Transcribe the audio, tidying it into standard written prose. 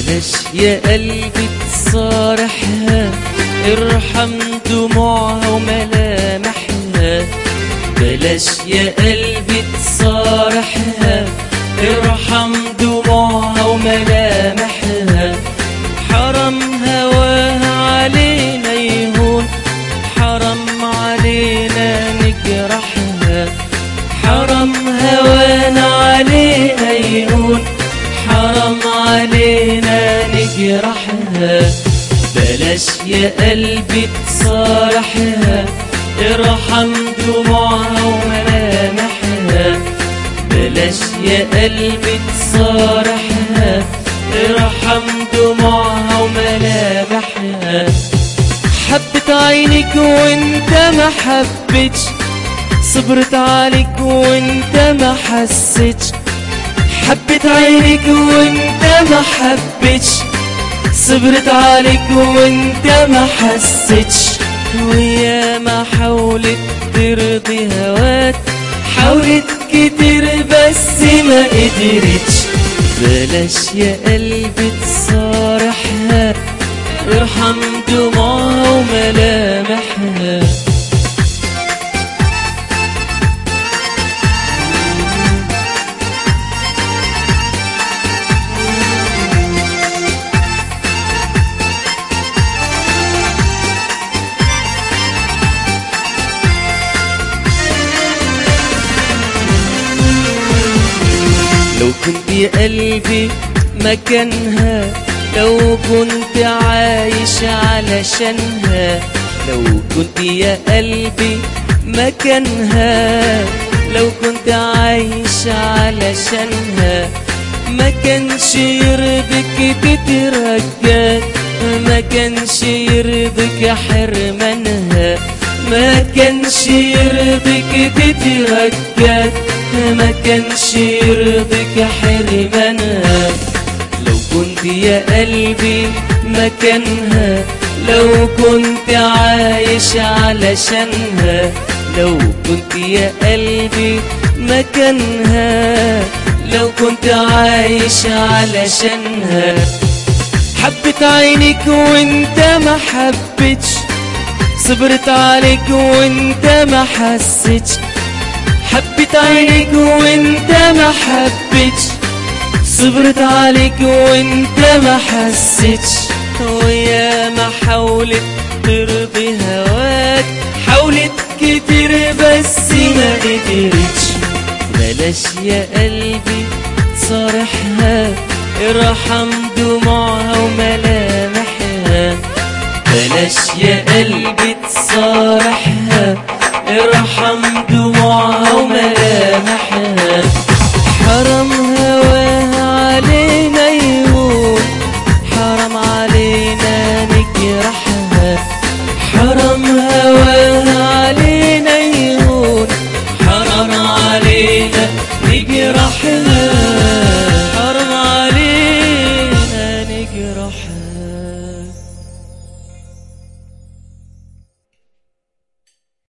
بلاش يا قلبي تصارحها، ارحم دموعها وملامحها. بلاش يا قلبي تصارحها، ارحم دموعها وملامحها. حرام هواها علينا يهون، حرام علينا نجرحها. حرام هوانا علينا يهون، حرام علينا نجرحها. بلاش يا قلبي تصارحها، ارحم دموعها وملامحها. بلاش يا قلبي تصارحها، ارحم دموعها وملامحها. حبت عينك وانت ما حبتش، صبرت عليك وانت ما حسيتش. حبت عينك وانت ما حبتش، صبرت عليك وانت ما حسيتش. ويا ما حاولت ترضي هواك، حاولت كتير بس ما قدرتش. بلاش يا قلبي تصارحها، ارحم دموعها وملامحها. لو كنت يا قلبي مكانها، لو كنت عايش علشانها. لو كنت يا قلبي مكانها، لو كنت عايش علشانها. ما كانش يرضيك تترجاك، ما كانش يرضيك حرمانها. ما كانش يرضيك تترجاك، ما كانش يرضيك حرمانها. لو كنت يا قلبي مكانها، لو كنت عايش علشانها. لو كنت يا قلبي مكانها، لو كنت عايش علشانها. حبت عينك وانت ما حبتش، صبرت عليك وانت ما حسيتش. حبت عينك وانت ما حبتش، صبرت عليك وانت ما حسيتش. ويا ما حاولت ترضي هواك، حاولت كتير بس ما قدرتش. بلاش يا قلبي تصارحها، ارحم دموعها وملامحها. بلاش يا قلبي تصارحها، ارحم دموعها وملامحها. حرام هواها علينا يهون، حرام علينا نجرحها. حرام هواها علينا يهون، حرام علينا نجرحها. حرام علينا نجرحها.